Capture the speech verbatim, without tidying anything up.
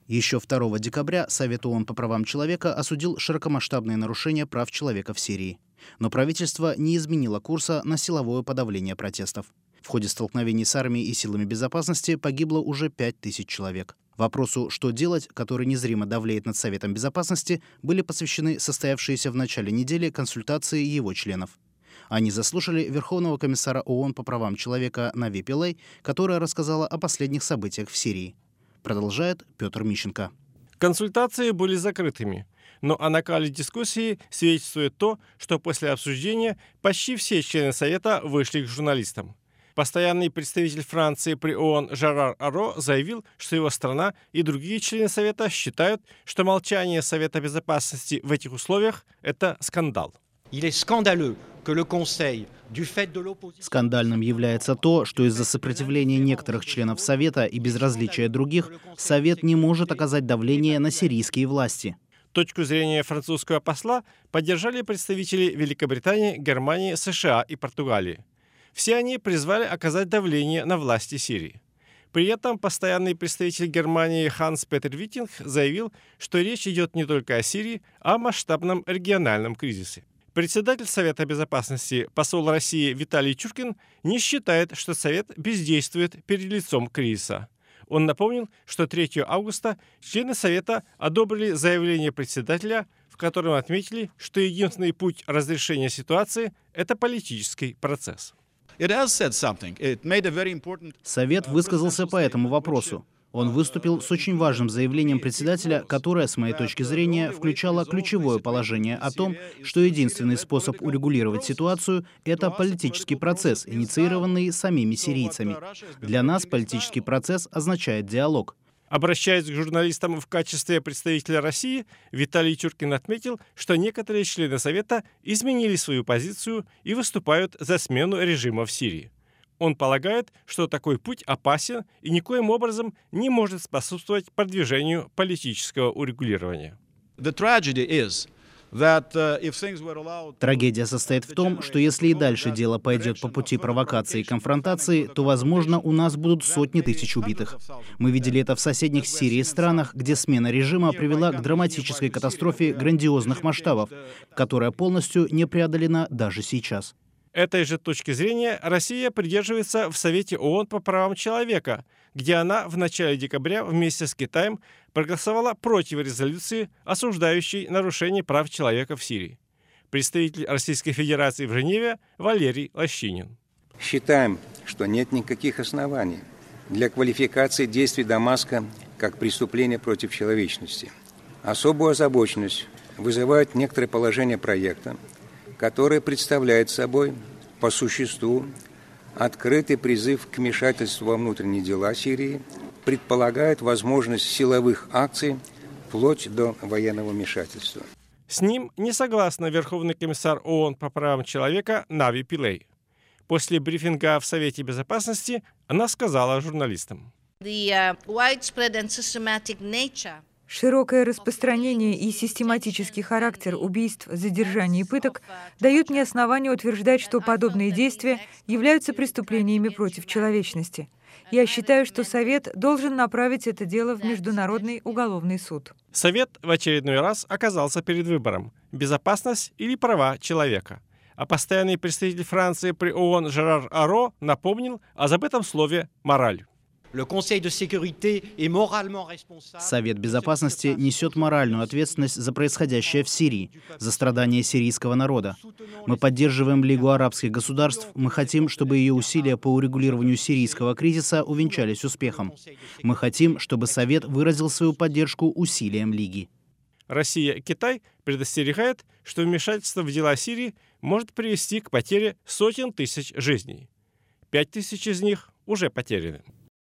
Еще второго декабря Совет ООН по правам человека осудил широкомасштабные нарушения прав человека в Сирии. Но правительство не изменило курса на силовое подавление протестов. В ходе столкновений с армией и силами безопасности погибло уже пять тысяч человек. Вопросу «что делать?», который незримо давлеет над Советом Безопасности, были посвящены состоявшиеся в начале недели консультации его членов. Они заслушали Верховного комиссара ООН по правам человека Нави Пиллей, которая рассказала о последних событиях в Сирии. Продолжает Петр Мищенко. Консультации были закрытыми, но о накале дискуссии свидетельствует то, что после обсуждения почти все члены Совета вышли к журналистам. Постоянный представитель Франции при ООН Жерар Аро заявил, что его страна и другие члены Совета считают, что молчание Совета Безопасности в этих условиях – это скандал. Скандальным является то, что из-за сопротивления некоторых членов Совета и безразличия других, Совет не может оказать давление на сирийские власти. Точку зрения французского посла поддержали представители Великобритании, Германии, США и Португалии. Все они призвали оказать давление на власти Сирии. При этом постоянный представитель Германии Ханс Петер Виттинг заявил, что речь идет не только о Сирии, а о масштабном региональном кризисе. Председатель Совета Безопасности, посол России Виталий Чуркин, не считает, что Совет бездействует перед лицом кризиса. Он напомнил, что третьего августа члены Совета одобрили заявление председателя, в котором отметили, что единственный путь разрешения ситуации – это политический процесс. Совет высказался по этому вопросу. Он выступил с очень важным заявлением председателя, которое, с моей точки зрения, включало ключевое положение о том, что единственный способ урегулировать ситуацию – это политический процесс, инициированный самими сирийцами. Для нас политический процесс означает диалог. Обращаясь к журналистам в качестве представителя России, Виталий Чуркин отметил, что некоторые члены Совета изменили свою позицию и выступают за смену режима в Сирии. Он полагает, что такой путь опасен и никоим образом не может способствовать продвижению политического урегулирования. Трагедия состоит в том, что если и дальше дело пойдет по пути провокации и конфронтации, то, возможно, у нас будут сотни тысяч убитых. Мы видели это в соседних Сирии странах, где смена режима привела к драматической катастрофе грандиозных масштабов, которая полностью не преодолена даже сейчас. Этой же точки зрения Россия придерживается в Совете ООН по правам человека, где она в начале декабря вместе с Китаем проголосовала против резолюции, осуждающей нарушение прав человека в Сирии. Представитель Российской Федерации в Женеве Валерий Лощинин. Считаем, что нет никаких оснований для квалификации действий Дамаска как преступления против человечности. Особую озабоченность вызывают некоторые положения проекта, который представляет собой, по существу, открытый призыв к вмешательству во внутренние дела Сирии, предполагает возможность силовых акций вплоть до военного вмешательства. С ним не согласна Верховный комиссар ООН по правам человека Нави Пиллей. После брифинга в Совете Безопасности она сказала журналистам. Широкое распространение и систематический характер убийств, задержаний и пыток дают мне основание утверждать, что подобные действия являются преступлениями против человечности. Я считаю, что Совет должен направить это дело в Международный уголовный суд. Совет в очередной раз оказался перед выбором – безопасность или права человека. А постоянный представитель Франции при ООН Жерар Аро напомнил о забытом слове «мораль». Совет Безопасности несет моральную ответственность за происходящее в Сирии, за страдания сирийского народа. Мы поддерживаем Лигу арабских государств, мы хотим, чтобы ее усилия по урегулированию сирийского кризиса увенчались успехом. Мы хотим, чтобы Совет выразил свою поддержку усилиям Лиги. Россия и Китай предостерегают, что вмешательство в дела Сирии может привести к потере сотен тысяч жизней. Пять тысяч из них уже потеряны.